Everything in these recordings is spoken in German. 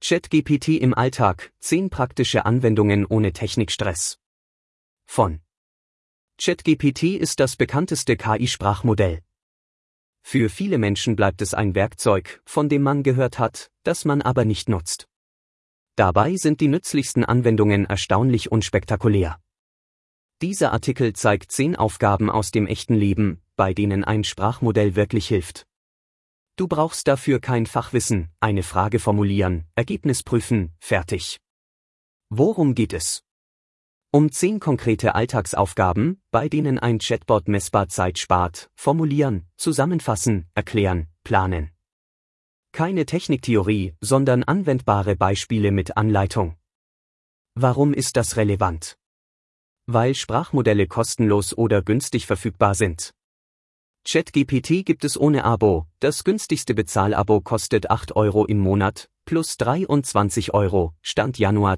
ChatGPT im Alltag, 10 praktische Anwendungen ohne Technikstress. Von ChatGPT ist das bekannteste KI-Sprachmodell. Für viele Menschen bleibt es ein Werkzeug, von dem man gehört hat, das man aber nicht nutzt. Dabei sind die nützlichsten Anwendungen erstaunlich unspektakulär. Dieser Artikel zeigt 10 Aufgaben aus dem echten Leben, bei denen ein Sprachmodell wirklich hilft. Du brauchst dafür kein Fachwissen, eine Frage formulieren, Ergebnis prüfen, fertig. Worum geht es? Um 10 konkrete Alltagsaufgaben, bei denen ein Chatbot messbar Zeit spart, formulieren, zusammenfassen, erklären, planen. Keine Techniktheorie, sondern anwendbare Beispiele mit Anleitung. Warum ist das relevant? Weil Sprachmodelle kostenlos oder günstig verfügbar sind. ChatGPT gibt es ohne Abo, das günstigste Bezahlabo kostet 8 € im Monat, plus 23 €, Stand Januar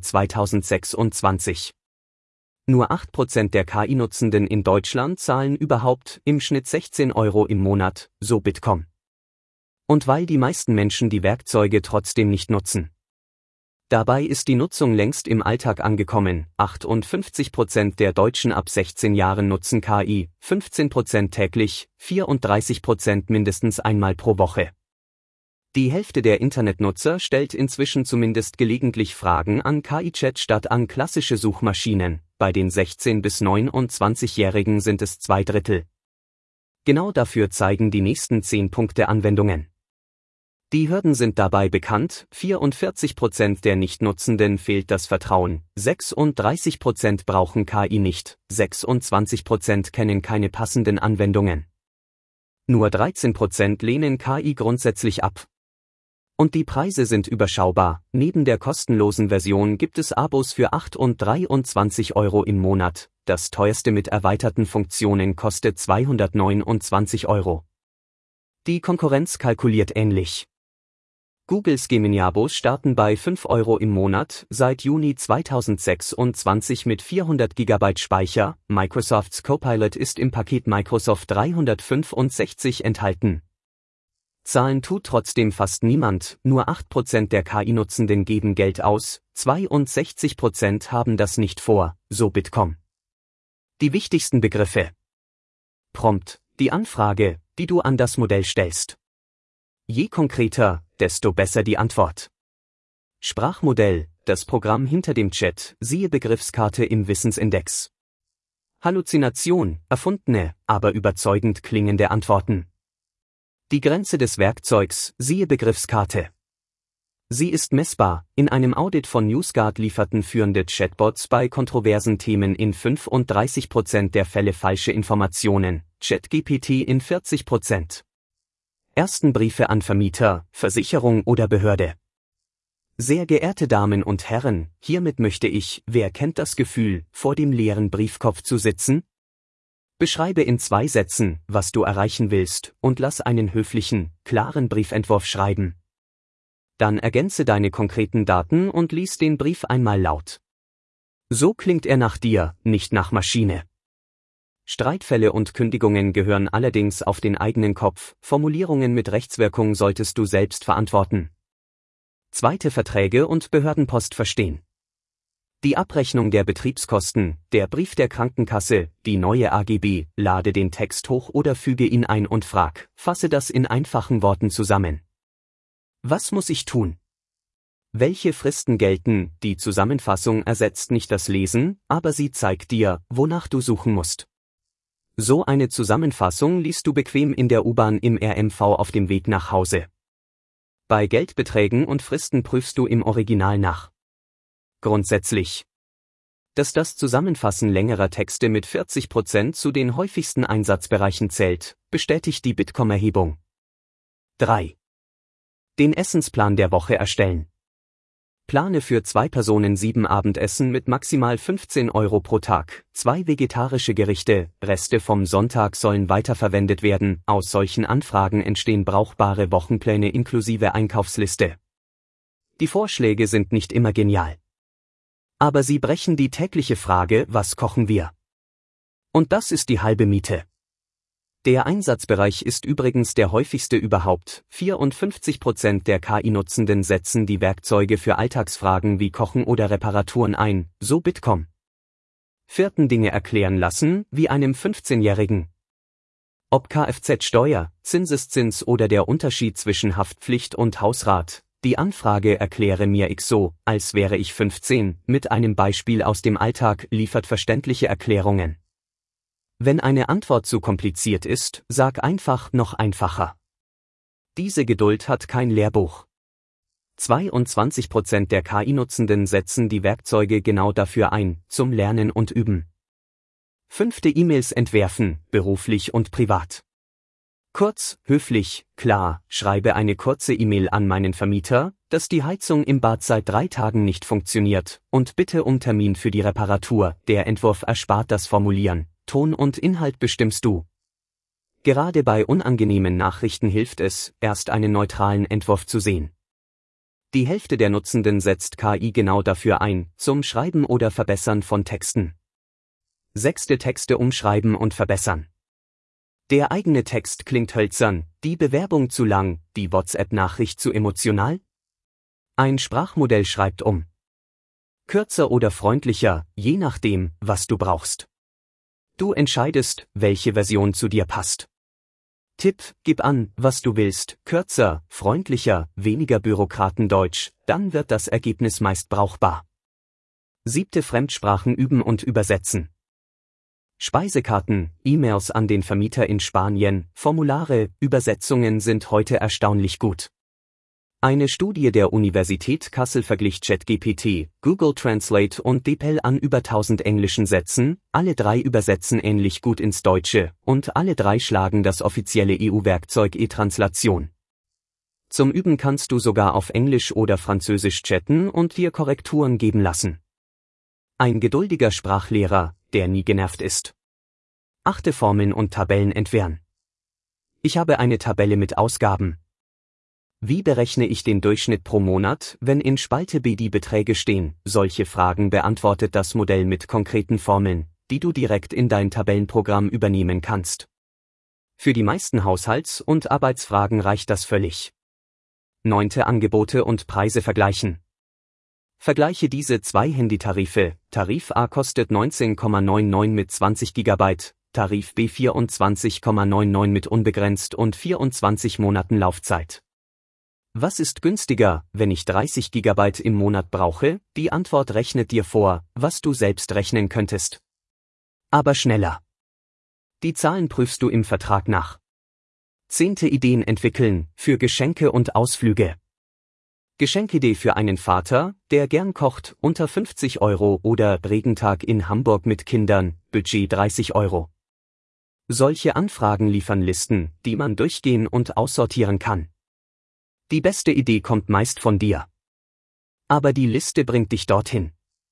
2026. Nur 8% der KI-Nutzenden in Deutschland zahlen überhaupt im Schnitt 16 € im Monat, so Bitkom. Und weil die meisten Menschen die Werkzeuge trotzdem nicht nutzen. Dabei ist die Nutzung längst im Alltag angekommen, 58% der Deutschen ab 16 Jahren nutzen KI, 15% täglich, 34% mindestens einmal pro Woche. Die Hälfte der Internetnutzer stellt inzwischen zumindest gelegentlich Fragen an KI-Chat statt an klassische Suchmaschinen, bei den 16- bis 29-Jährigen sind es 2/3. Genau dafür zeigen die nächsten 10 Punkte Anwendungen. Die Hürden sind dabei bekannt, 44% der Nichtnutzenden fehlt das Vertrauen, 36% brauchen KI nicht, 26% kennen keine passenden Anwendungen. Nur 13% lehnen KI grundsätzlich ab. Und die Preise sind überschaubar, neben der kostenlosen Version gibt es Abos für 8 und 23 € im Monat, das teuerste mit erweiterten Funktionen kostet 229 €. Die Konkurrenz kalkuliert ähnlich. Googles Gemini-Abos starten bei 5 € im Monat, seit Juni 2026 mit 400 GB Speicher, Microsofts Copilot ist im Paket Microsoft 365 enthalten. Zahlen tut trotzdem fast niemand, nur 8% der KI-Nutzenden geben Geld aus, 62% haben das nicht vor, so Bitkom. Die wichtigsten Begriffe. Prompt, die Anfrage, die du an das Modell stellst. Je konkreter, desto besser die Antwort. Sprachmodell, das Programm hinter dem Chat, siehe Begriffskarte im Wissensindex. Halluzination, erfundene, aber überzeugend klingende Antworten. Die Grenze des Werkzeugs, siehe Begriffskarte. Sie ist messbar, in einem Audit von NewsGuard lieferten führende Chatbots bei kontroversen Themen in 35% der Fälle falsche Informationen, ChatGPT in 40%. Ersten Briefe an Vermieter, Versicherung oder Behörde. Sehr geehrte Damen und Herren, hiermit möchte ich, wer kennt das Gefühl, vor dem leeren Briefkopf zu sitzen? Beschreibe in 2 Sätzen, was du erreichen willst, und lass einen höflichen, klaren Briefentwurf schreiben. Dann ergänze deine konkreten Daten und lies den Brief einmal laut. So klingt er nach dir, nicht nach Maschine. Streitfälle und Kündigungen gehören allerdings auf den eigenen Kopf, Formulierungen mit Rechtswirkung solltest du selbst verantworten. Zweite Verträge und Behördenpost verstehen. Die Abrechnung der Betriebskosten, der Brief der Krankenkasse, die neue AGB, lade den Text hoch oder füge ihn ein und frag, fasse das in einfachen Worten zusammen. Was muss ich tun? Welche Fristen gelten? Die Zusammenfassung ersetzt nicht das Lesen, aber sie zeigt dir, wonach du suchen musst. So eine Zusammenfassung liest du bequem in der U-Bahn im RMV auf dem Weg nach Hause. Bei Geldbeträgen und Fristen prüfst du im Original nach. Grundsätzlich. Dass das Zusammenfassen längerer Texte mit 40% zu den häufigsten Einsatzbereichen zählt, bestätigt die Bitkom-Erhebung. 3. Den Essensplan der Woche erstellen. Plane für 2 Personen 7 Abendessen mit maximal 15 € pro Tag, 2 vegetarische Gerichte, Reste vom Sonntag sollen weiterverwendet werden, aus solchen Anfragen entstehen brauchbare Wochenpläne inklusive Einkaufsliste. Die Vorschläge sind nicht immer genial. Aber sie brechen die tägliche Frage, was kochen wir? Und das ist die halbe Miete. Der Einsatzbereich ist übrigens der häufigste überhaupt. 54% der KI-Nutzenden setzen die Werkzeuge für Alltagsfragen wie Kochen oder Reparaturen ein, so Bitkom. 4. Dinge erklären lassen, wie einem 15-Jährigen. Ob Kfz-Steuer, Zinseszins oder der Unterschied zwischen Haftpflicht und Hausrat. Die Anfrage Erkläre mir X so, als wäre ich 15, mit einem Beispiel aus dem Alltag liefert verständliche Erklärungen. Wenn eine Antwort zu kompliziert ist, sag einfach noch einfacher. Diese Geduld hat kein Lehrbuch. 22% der KI-Nutzenden setzen die Werkzeuge genau dafür ein, zum Lernen und Üben. 5. E-Mails entwerfen, beruflich und privat. Kurz, höflich, klar, schreibe eine kurze E-Mail an meinen Vermieter, dass die Heizung im Bad seit 3 Tagen nicht funktioniert, und bitte um Termin für die Reparatur. Der Entwurf erspart das Formulieren, Ton und Inhalt bestimmst du. Gerade bei unangenehmen Nachrichten hilft es, erst einen neutralen Entwurf zu sehen. Die Hälfte der Nutzenden setzt KI genau dafür ein, zum Schreiben oder Verbessern von Texten. 6. Texte umschreiben und verbessern. Der eigene Text klingt hölzern, die Bewerbung zu lang, die WhatsApp-Nachricht zu emotional? Ein Sprachmodell schreibt um. Kürzer oder freundlicher, je nachdem, was du brauchst. Du entscheidest, welche Version zu dir passt. Tipp: Gib an, was du willst, kürzer, freundlicher, weniger Bürokratendeutsch, dann wird das Ergebnis meist brauchbar. 7. Fremdsprachen üben und übersetzen. Speisekarten, E-Mails an den Vermieter in Spanien, Formulare, Übersetzungen sind heute erstaunlich gut. Eine Studie der Universität Kassel verglich ChatGPT, Google Translate und DeepL an über 1000 englischen Sätzen, alle 3 übersetzen ähnlich gut ins Deutsche, und alle 3 schlagen das offizielle EU-Werkzeug eTranslation. Zum Üben kannst du sogar auf Englisch oder Französisch chatten und dir Korrekturen geben lassen. Ein geduldiger Sprachlehrer, der nie genervt ist. 8. Formeln und Tabellen entfernen. Ich habe eine Tabelle mit Ausgaben. Wie berechne ich den Durchschnitt pro Monat, wenn in Spalte B die Beträge stehen? Solche Fragen beantwortet das Modell mit konkreten Formeln, die du direkt in dein Tabellenprogramm übernehmen kannst. Für die meisten Haushalts- und Arbeitsfragen reicht das völlig. 9. Angebote und Preise vergleichen. Vergleiche diese 2 Handytarife. Tarif A kostet 19,99 mit 20 GB, Tarif B 24,99 mit unbegrenzt und 24 Monaten Laufzeit. Was ist günstiger, wenn ich 30 GB im Monat brauche? Die Antwort rechnet dir vor, was du selbst rechnen könntest. Aber schneller. Die Zahlen prüfst du im Vertrag nach. 10. Ideen entwickeln, für Geschenke und Ausflüge. Geschenkidee für einen Vater, der gern kocht, unter 50 € oder Regentag in Hamburg mit Kindern, Budget 30 €. Solche Anfragen liefern Listen, die man durchgehen und aussortieren kann. Die beste Idee kommt meist von dir. Aber die Liste bringt dich dorthin.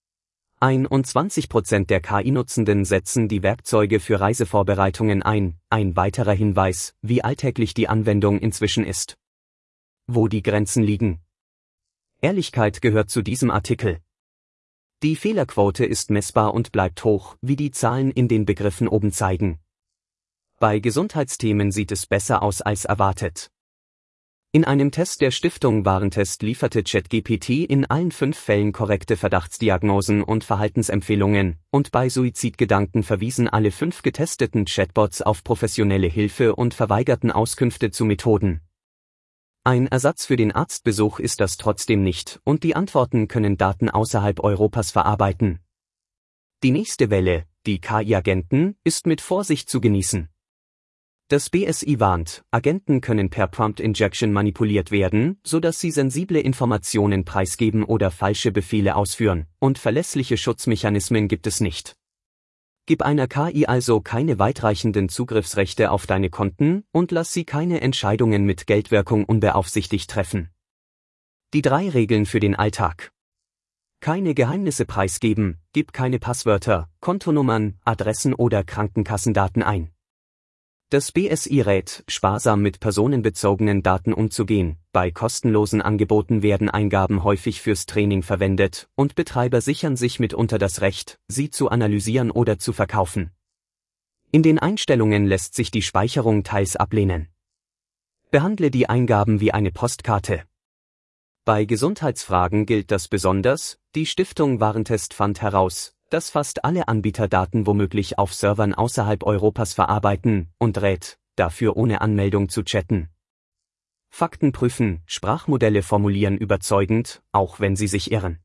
21% der KI-Nutzenden setzen die Werkzeuge für Reisevorbereitungen ein, ein weiterer Hinweis, wie alltäglich die Anwendung inzwischen ist. Wo die Grenzen liegen. Ehrlichkeit gehört zu diesem Artikel. Die Fehlerquote ist messbar und bleibt hoch, wie die Zahlen in den Begriffen oben zeigen. Bei Gesundheitsthemen sieht es besser aus als erwartet. In einem Test der Stiftung Warentest lieferte ChatGPT in allen 5 Fällen korrekte Verdachtsdiagnosen und Verhaltensempfehlungen, und bei Suizidgedanken verwiesen alle 5 getesteten Chatbots auf professionelle Hilfe und verweigerten Auskünfte zu Methoden. Ein Ersatz für den Arztbesuch ist das trotzdem nicht, und die Antworten können Daten außerhalb Europas verarbeiten. Die nächste Welle, die KI-Agenten, ist mit Vorsicht zu genießen. Das BSI warnt, Agenten können per Prompt Injection manipuliert werden, sodass sie sensible Informationen preisgeben oder falsche Befehle ausführen, und verlässliche Schutzmechanismen gibt es nicht. Gib einer KI also keine weitreichenden Zugriffsrechte auf deine Konten und lass sie keine Entscheidungen mit Geldwirkung unbeaufsichtigt treffen. Die 3 Regeln für den Alltag. Keine Geheimnisse preisgeben, gib keine Passwörter, Kontonummern, Adressen oder Krankenkassendaten ein. Das BSI rät, sparsam mit personenbezogenen Daten umzugehen. Bei kostenlosen Angeboten werden Eingaben häufig fürs Training verwendet, und Betreiber sichern sich mitunter das Recht, sie zu analysieren oder zu verkaufen. In den Einstellungen lässt sich die Speicherung teils ablehnen. Behandle die Eingaben wie eine Postkarte. Bei Gesundheitsfragen gilt das besonders. Die Stiftung Warentest fand heraus, dass fast alle Anbieter Daten womöglich auf Servern außerhalb Europas verarbeiten und rät, dafür ohne Anmeldung zu chatten. Fakten prüfen: Sprachmodelle formulieren überzeugend, auch wenn sie sich irren.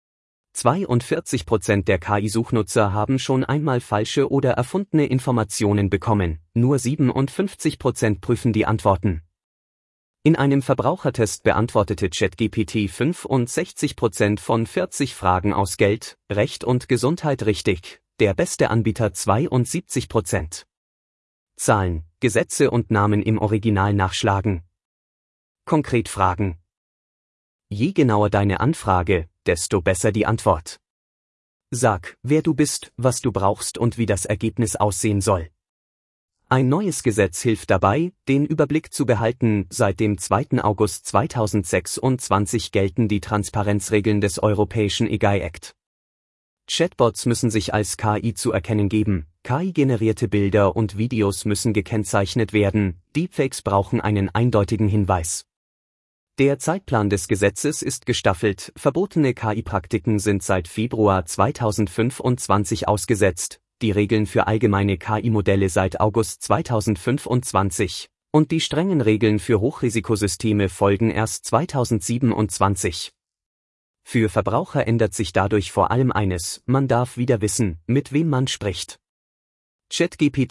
42% der KI-Suchnutzer haben schon einmal falsche oder erfundene Informationen bekommen, nur 57% prüfen die Antworten. In einem Verbrauchertest beantwortete ChatGPT 65% von 40 Fragen aus Geld, Recht und Gesundheit richtig, der beste Anbieter 72%. Zahlen, Gesetze und Namen im Original nachschlagen. Konkret fragen. Je genauer deine Anfrage, desto besser die Antwort. Sag, wer du bist, was du brauchst und wie das Ergebnis aussehen soll. Ein neues Gesetz hilft dabei, den Überblick zu behalten. Seit dem 2. August 2026 gelten die Transparenzregeln des Europäischen AI Act. Chatbots müssen sich als KI zu erkennen geben, KI-generierte Bilder und Videos müssen gekennzeichnet werden, Deepfakes brauchen einen eindeutigen Hinweis. Der Zeitplan des Gesetzes ist gestaffelt, verbotene KI-Praktiken sind seit Februar 2025 ausgesetzt, die Regeln für allgemeine KI-Modelle seit August 2025 und die strengen Regeln für Hochrisikosysteme folgen erst 2027. Für Verbraucher ändert sich dadurch vor allem eines: Man darf wieder wissen, mit wem man spricht. ChatGPT